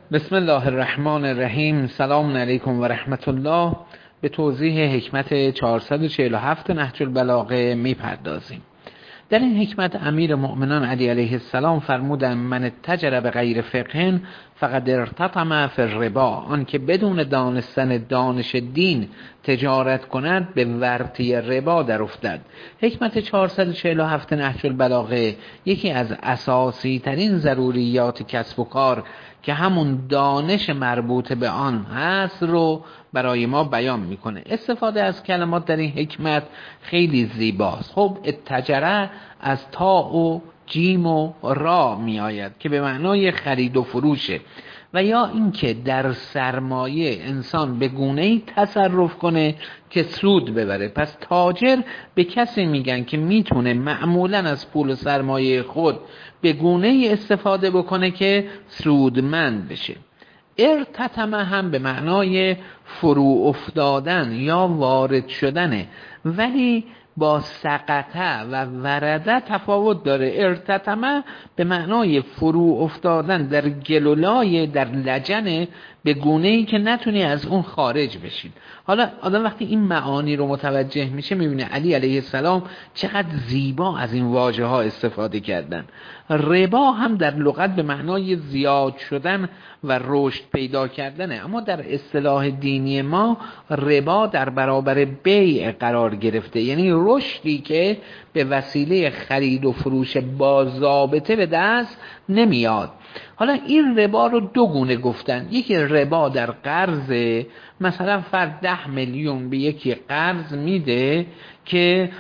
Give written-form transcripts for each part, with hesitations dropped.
بسم الله الرحمن الرحیم. سلام علیکم و رحمت الله. به توضیح حکمت 447 نهج البلاغه میپردازیم. در این حکمت امیر مؤمنان علی علیه السلام فرمودند من اتجر به غیر فقه فقد ارتطم فی الربا، آن که بدون دانستن دانش دین تجارت کند به ورطی ربا در افتد. حکمت 447 نهج البلاغه یکی از اساسی ترین ضروریات کسب و کار که همون دانش مربوط به آن هست رو برای ما بیان میکنه. استفاده از کلمات در این حکمت خیلی زیباست. خب اتجره از تا و جیم و را می آید که به معنای خرید و فروشه، و یا اینکه در سرمایه انسان به گونه‌ای تصرف کنه که سود ببره. پس تاجر به کسی میگن که میتونه معمولا از پول و سرمایه خود به گونه‌ای استفاده بکنه که سودمند بشه. ارتطم هم به معنای فرو افتادن یا وارد شدنه، ولی با سقطه و ورده تفاوت داره. ارتطم به معنای فرو افتادن در گلولای، در لجن، به گونه‌ای که نتونی از اون خارج بشید. حالا آدم وقتی این معانی رو متوجه میشه میبینه علی علیه السلام چقدر زیبا از این واژه ها استفاده کردن. ربا هم در لغت به معنای زیاد شدن و رشد پیدا کردنه، اما در اصطلاح دینی ما ربا در برابر بیع قرار گرفته، یعنی رشدی که به وسیله خرید و فروش با ضابطه به دست نمیاد. حالا این ربا رو دو گونه گفتن. یکی ربا در قرض، مثلا فرد 10 میلیون به یکی قرض میده که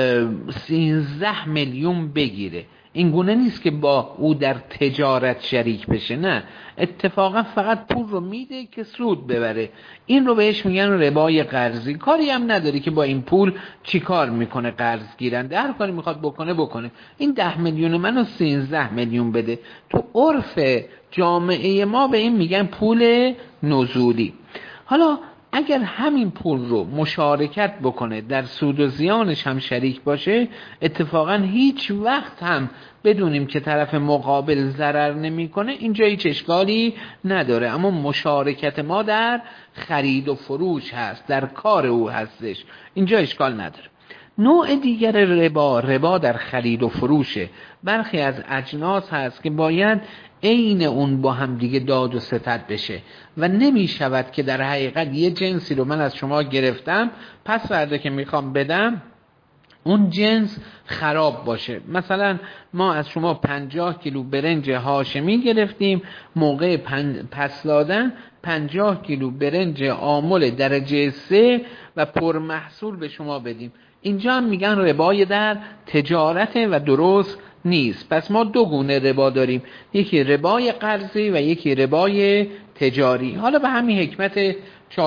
13 میلیون بگیره. این گونه نیست که با او در تجارت شریک بشه، نه، اتفاقا فقط پول رو میده که سود ببره. این رو بهش میگن ربای قرضی. کاری هم نداری که با این پول چی کار میکنه قرض گیرنده، هر کاری میخواد بکنه. این 10 میلیون منو 13 میلیون بده. تو عرف جامعه ما به این میگن پول نزولی. حالا اگر همین پول رو مشارکت بکنه، در سود و زیانش هم شریک باشه، اتفاقا هیچ وقت هم بدونیم که طرف مقابل ضرر نمیکنه، اینجا هیچ اشکالی نداره. اما مشارکت ما در خرید و فروش هست، در کار او هستش، اینجا اشکال نداره. نوع دیگر ربا در خرید و فروشه. برخی از اجناس هست که باید عین اون با هم دیگه داد و ستد بشه و نمی شود که در حقیقت یه جنسی رو من از شما گرفتم، پس فردا که میخوام بدم اون جنس خراب باشه. مثلا ما از شما 50 کیلو برنج هاشمی گرفتیم، موقع پس دادن 50 کیلو برنج آمل درجه 3 و پرمحصول به شما بدیم. اینجا هم میگن ربای در تجارت و درست نیست. پس ما دو گونه ربا داریم، یکی ربای قرضی و یکی ربای تجاری. حالا به همین حکمت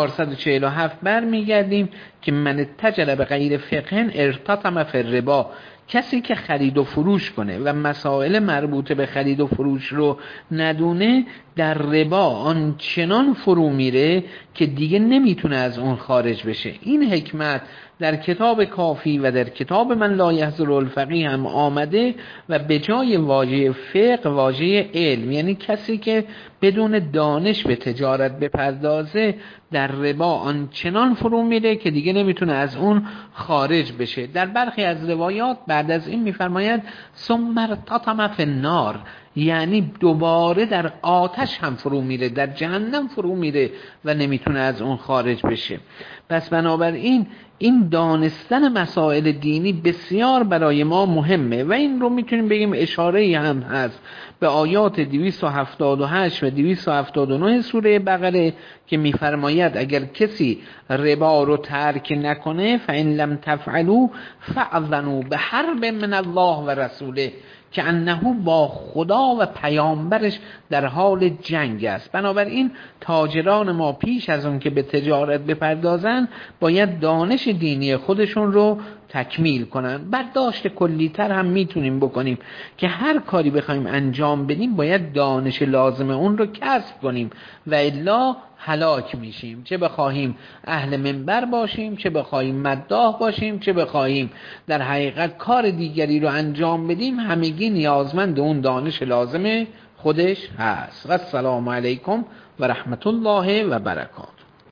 447 برمیگردیم که من اتجر به غیر فقه ارتطم فی الربا. کسی که خرید و فروش کنه و مسائل مربوط به خرید و فروش رو ندونه، در ربا آنچنان فرو میره که دیگه نمیتونه از اون خارج بشه. این حکمت در کتاب کافی و در کتاب من لا یحضر الفقیه هم آمده و به جای واژه فقه واژه علم، یعنی کسی که بدون دانش به تجارت بپردازه در ربا آنچنان فرو میره که دیگه نمیتونه از اون خارج بشه. در برخی از روایات بعد از این میفرماید ثم ارتطم فی النار، یعنی دوباره در آتش هم فرو میره، در جهنم فرو میره و نمیتونه از اون خارج بشه. پس بنابراین این دانستن مسائل دینی بسیار برای ما مهمه و این رو میتونیم بگیم اشاره هم هست به آیات 278 و 279 سوره بقره که میفرماید اگر کسی ربا رو ترک نکنه فإن لم تفعلوا فأذنوا بحرب من الله و رسوله، که انه با خدا و پیامبرش در حال جنگ است. بنابراین تاجران ما پیش از اون که به تجارت بپردازن باید دانش دینی خودشون رو تکمیل کنن. برداشت کلی‌تر هم میتونیم بکنیم که هر کاری بخوایم انجام بدیم باید دانش لازم اون رو کسب کنیم و الا هلاک میشیم، چه بخواهیم اهل منبر باشیم، چه بخواهیم مداح باشیم، چه بخواهیم در حقیقت کار دیگری رو انجام بدیم، همگی نیازمند اون دانش لازم خودش هست. و السلام علیکم و رحمت الله و برکاته.